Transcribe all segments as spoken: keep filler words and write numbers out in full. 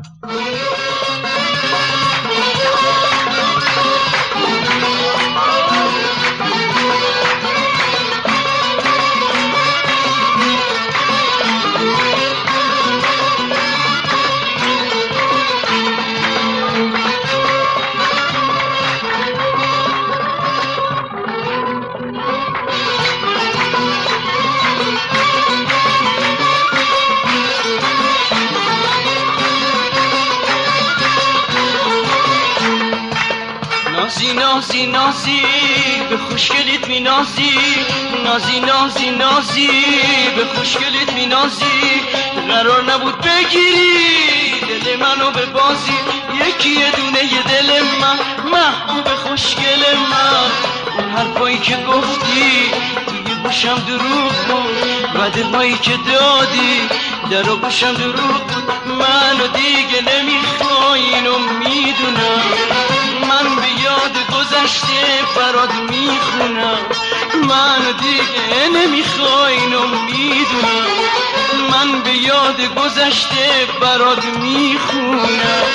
نازی نازی نازی به خوشگلیت می نازی، نازی نازی نازی به خوشگلیت می نازی. قرار نبود بگیری دل منو به بازی، یکی یه دونه یه دل من محبوب خوشگل من. اون حرفایی که گفتی توی گوشم دروغ بود و دلهایی که دادی در گوشم دروغ بود. منو دیگه نمیخوای اینو میدونم، من به یاد گذشته برات میخونم. من دیگه نمیخوای اینو میدونم، من به یاد گذشته برات میخونم.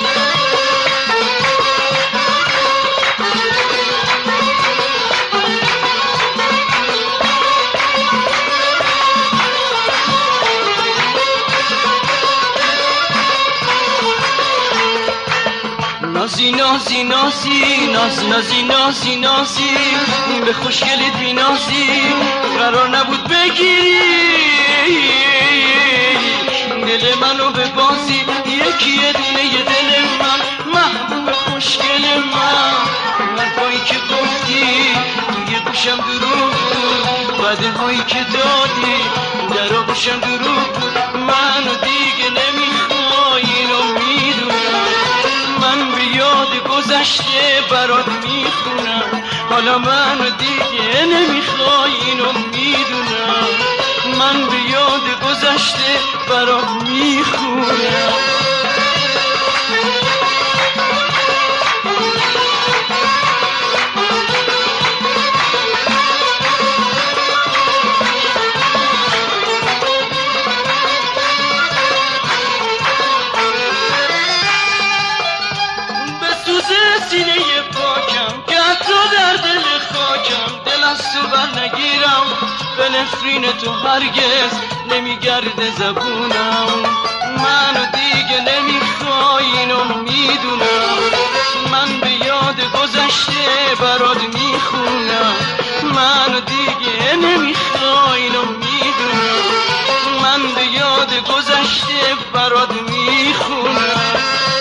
نازی نازی نازی ناز نازی نازی نازی به خوشگلیت می نازی. قرار نبود بگیری دل منو به بازی، یکی یه دونه یه دل من محبوب خوشگل من. حرفایی که گفتی توی گوشم دروغ بود و دلهایی که دادی در آغوشم دروغ بود. منو دیگه نمیخوای اینو میدونم، من به یاد گذشته برات میخونم. حالا منو دیگه نمیخوای اینو میدونم، من به یاد گذشته برات میخونم. سینه پاکم که حتی در دل خاکم دل از تو بر نگیرم، به نفرین تو هرگز نمیگرده زبونم. منو دیگه نمیخوای اینو میدونم، من به یاد گذشته برات میخونم. منو دیگه نمیخوای اینو میدونم، من به یاد گذشته برات میخونم.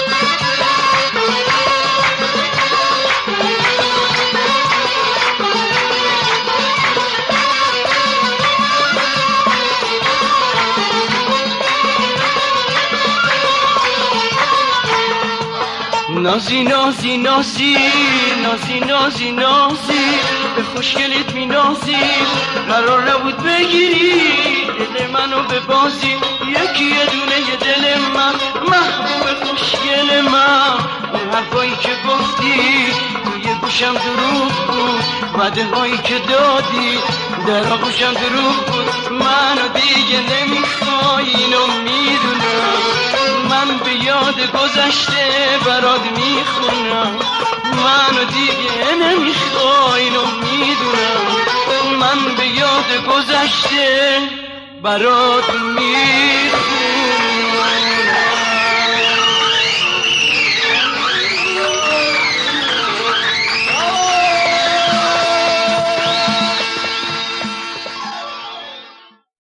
نازی نازی نازی نازی نازی نازی به خوشگلیت می نازی. قرار نبود بگیری دل منو به بازی، یکی یه دونه یه دل من محبوب خوشگل من. اون حرفایی که گفتی توی گوشم دروغ بود و دلهایی که دادی در آغوشم دروغ بود. منو دیگه نمیخوای اینو میدونم، من به یاد گذشته برات میخونم. منو دیگه نمیخوای اینو میدونم، من به یاد گذشته برات میخونم.